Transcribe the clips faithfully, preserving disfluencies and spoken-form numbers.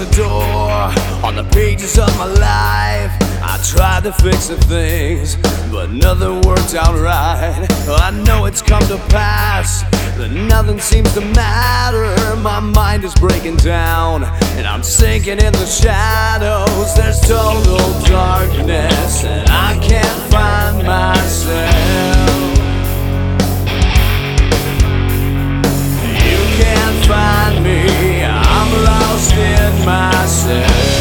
the door. On the pages of my life, I tried to fix the things, but nothing worked out right. I know it's come to pass that nothing seems to matter. My mind is breaking down, and I'm sinking in the shadows. There's total darkness, and I can't find myself. You can't find me, I'm lost in myself.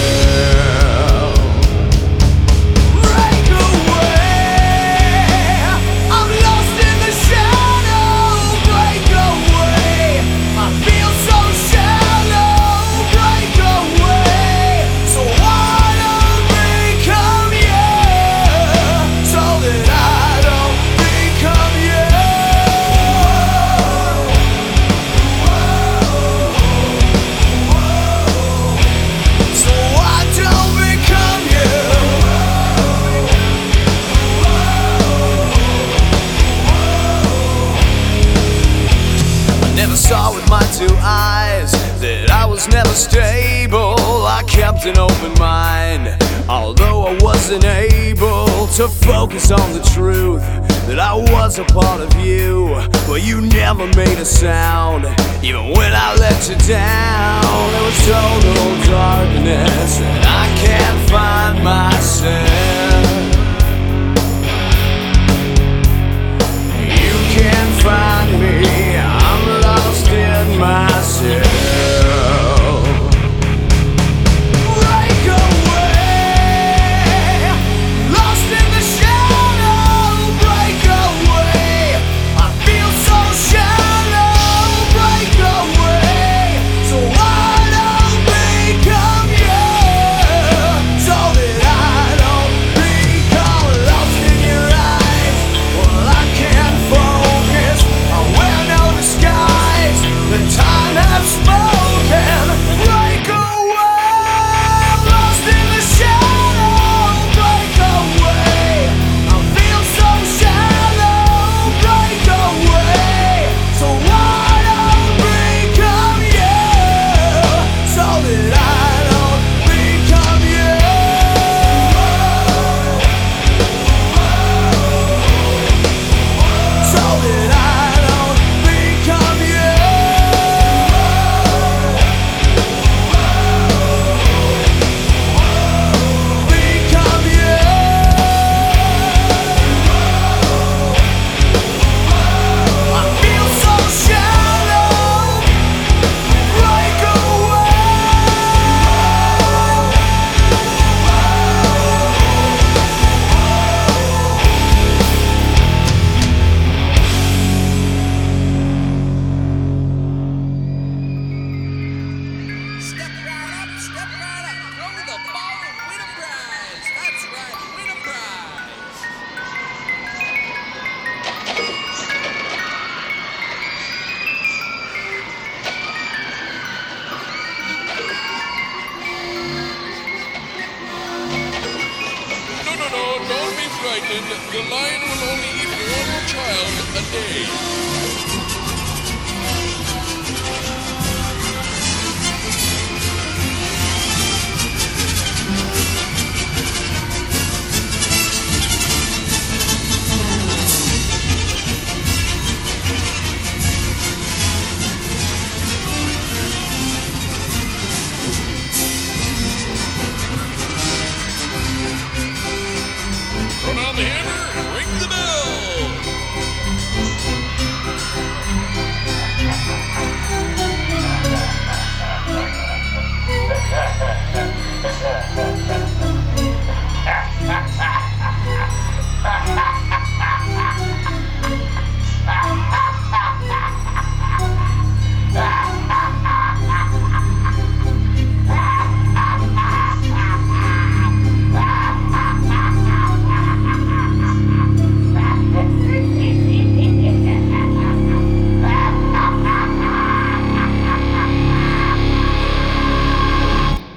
Saw with my two eyes that I was never stable. I kept an open mind, although I wasn't able to focus on the truth that I was a part of you. But you never made a sound, even when I let you down. There was total darkness, and I can't find myself. You can't find me,